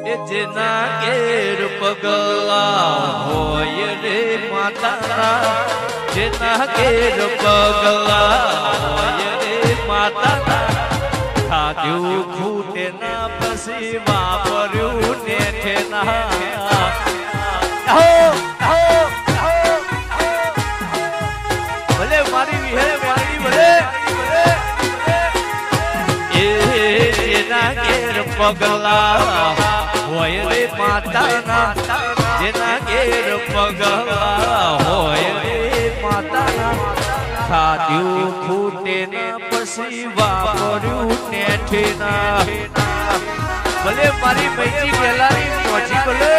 એ જેના ઘેર પગલા હોય રે માતાના, જેના ઘેર પગલા હોય રે માતાના, ખાધ્યું ખૂટે ના પછી વાપર્યું ને ઠેના. ભલે મારી વિહે મારી ભલે એ જેના ઘેર પગલા હોય રે માતાના, જેના ઘેર પગલા હોય રે માતાના, ખાધ્યું ખૂટે ના પછી વાપર્યું ને ઠેના. ભલે મારી મૈજી ગેલાની પહોંચી ભલે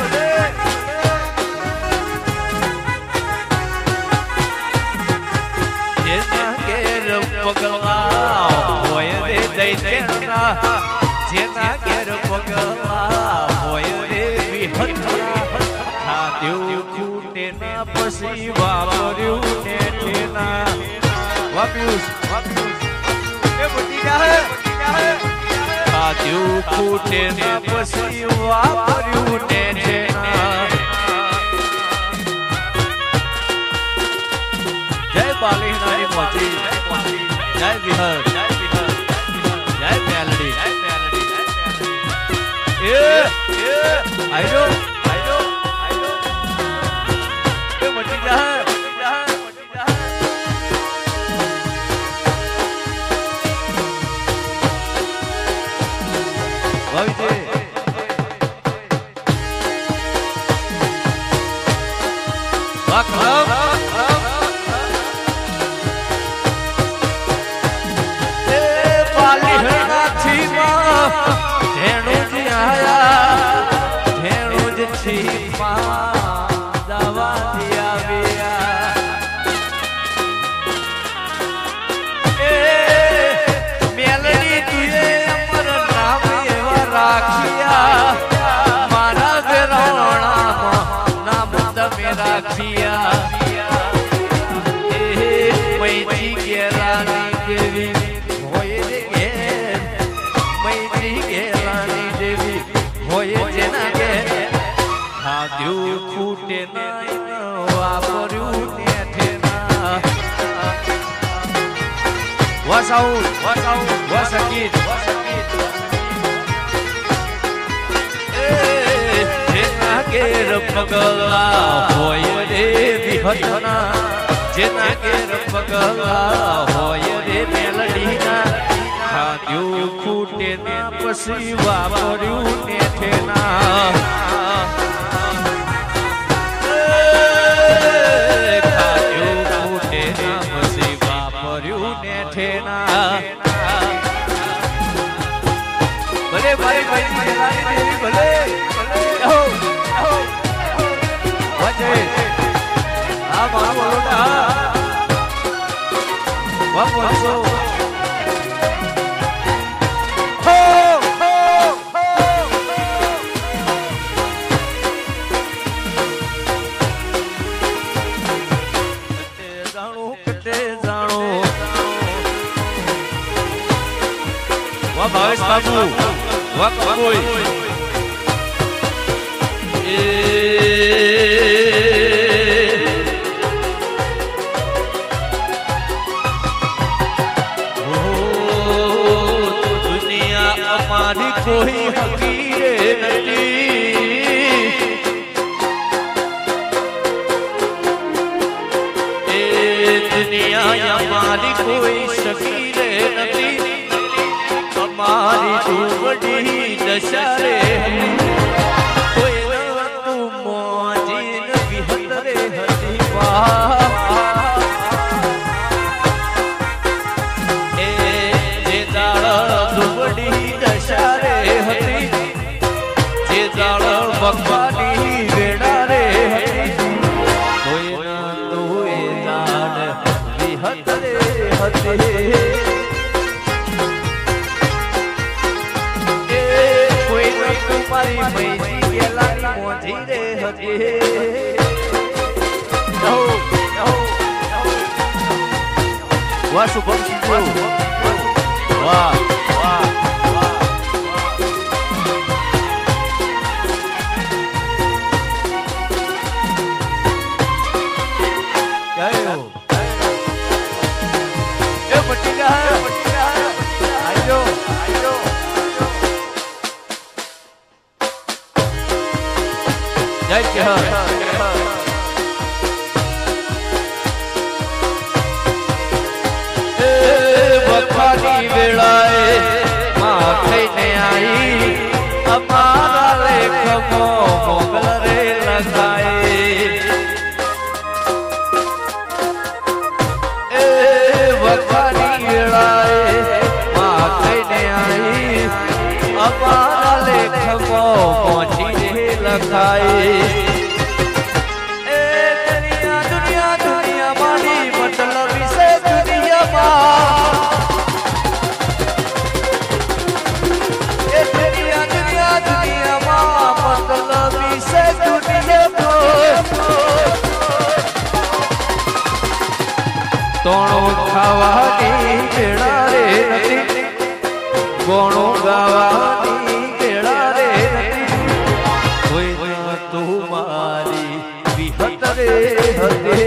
જેના ઘેર પગલા હોય રે દૈત્યના, જેના ઘેર પગલા હોય રે વિહતના, ખાધ્યું ખૂટે ના પછી વાપર્યું ને ઠેના. વાપ્યુસ એ બધી જાહે ખાધ્યું ખૂટે ના પછી વાપર્યું ને ઠેના. જય બાલીનાની મોતી, જય વિહર, જય મેલડી, એ આયો એ મટી જા ભાઈ વસકીત જેના ઘેર પગલા હોય રે વિહતના, જેના ઘેર પગલા હોય રે મેલડીના, ખાધ્યું ખૂટે ના પછી વાપર્યું ને ઠેના. ખાધ્યું ખૂટે ના પછી વાપર્યું ને ઠેના. ભલે મારી ભાઈ ભલે આ મારો વાપરશો ભાવેશ બાબુ વકબોય દુનિયા અમારી કોઈ હકીરે નથી, એ દુનિયા અમારી કોઈ શકીરે નથી, અમારી ઝૂંપડી દશરે કોઈ તું મોજીન વિહતરે હતી એ જે દાળ ઝૂંપડી દશરે હતી, જે દાળ ભગવાની વેડા રે હતી, કોઈ ના તું એ દાળ વિહતરે હતી. મારી મૈજી ગેલાની મોજી રે હતી. વાહ શુભમ વાહ વાહ જય કેહર વખાની વેળાએ માં થઈને આવી અમારા લેખમો મોગલ રે લખાય એ વખાની વેળાએ માં થઈને આવી અમારા લેખમો પહોંચી રે લખાય તોણો ખાવાની વેળા રે નથી ગોણો ગાવાની વેળા રે નથી કોઈ તું મારી વિહત રે હતે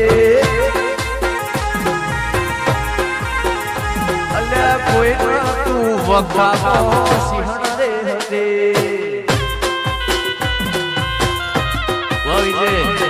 અલ્યા કોઈ તું વખાવો સિંહણ રે હતે વાવી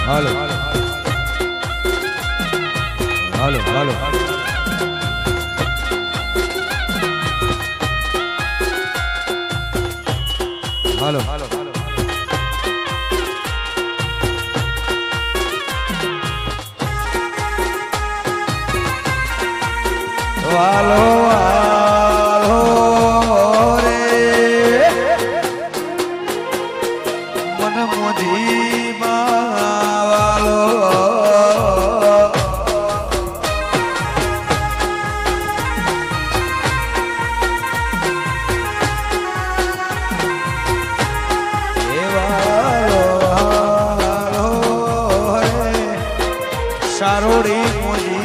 હાલો હાલો હાલો હાલો હાલો વાલો વાલો રે મન મોજી વાલો એ વાલો વાલો રે સારોડી મોજી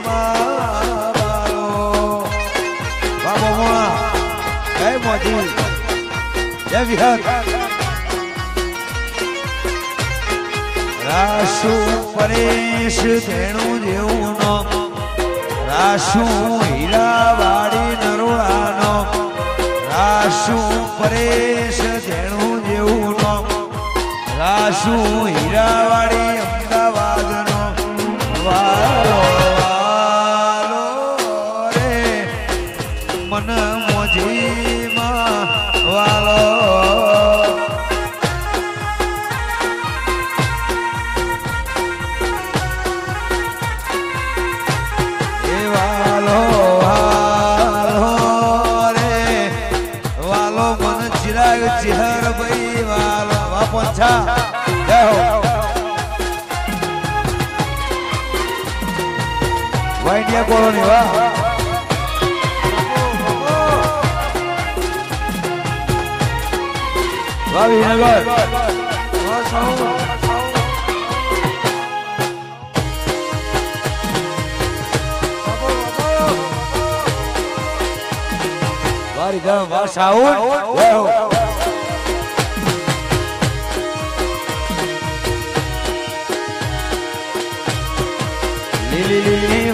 જય વિહર રાશુ પરેશ ધેણું જેવું નો રાશુ હીરાવાડી નરોડાનો રાશુ પરેશ ધેણું જેવું નો રાશુ હીરાવાડી અમદાવાદનો વાલો વાલો રે મન મોજીમાં વાલો એ વાલો વાલો રે વાલો મન ચિરાગ ચિહર ભાઈ વાલો વાપોછા જય હો વાઇડિયા કોલોની વાહ ભાવીનગર વારી ગામ વાસાઉડ જય હો લીલી લીલી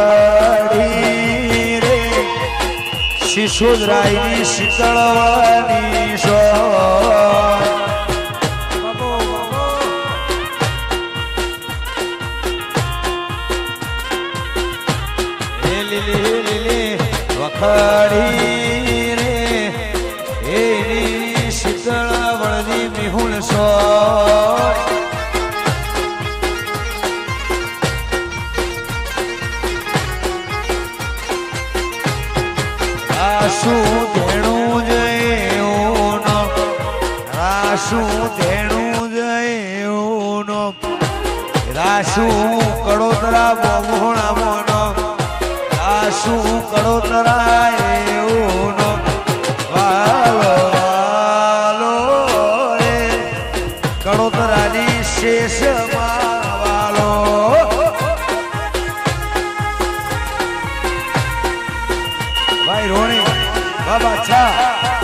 વખડી રે શિશુદરાયની શીતળવાની શો વખડી રે એની શીતળ વળની મિહુલ સો રાશુ ધેણું જયું નો રાશુ ધેણું જયું નો રાશુ કડોદરા બમોણા મોનો રાશુ કડોદરા એવું નો વાલો વાલો રે કડોદરાની શેષમાં વાલો ભાઈ રોણી બાબા છા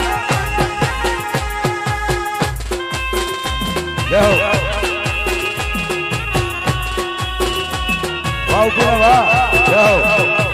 જય હો વાહ જય હો